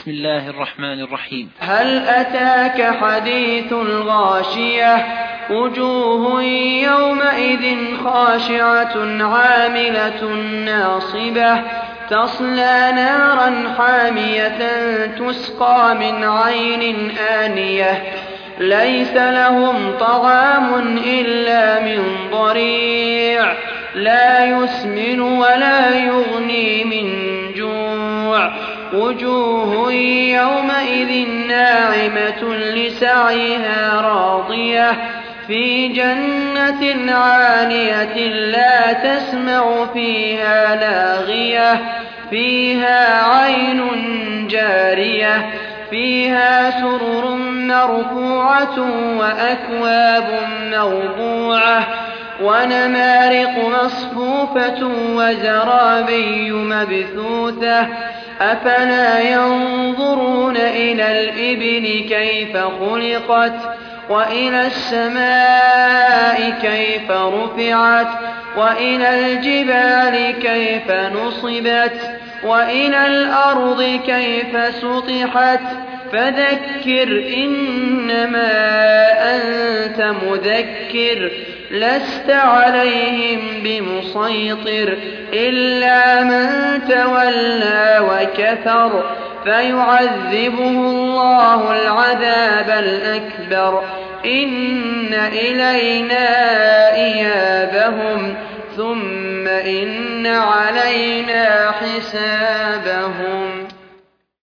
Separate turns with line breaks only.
بسم الله الرحمن الرحيم.
هل أتاك حديث الغاشية وجوه يومئذ خاشعة عاملة ناصبة تصلى نارا حامية تسقى من عين آنية ليس لهم طعام إلا من ضريع لا يسمن ولا يغني من جوع وجوه يومئذ ناعمة لسعيها راضية في جنة عالية لا تسمع فيها لاغية فيها عين جارية فيها سرر مرفوعة وأكواب موضوعة ونمارق مصفوفة وزرابي مبثوثة أفلا ينظرون إلى الإبل كيف خلقت وإلى السماء كيف رفعت وإلى الجبال كيف نصبت وإلى الأرض كيف سطحت فذكر إنما أنت مذكر لست عليهم بمسيطر إلا من تولى وكفر فيعذبه الله العذاب الأكبر إن إلينا إيابهم ثم إن علينا حسابهم.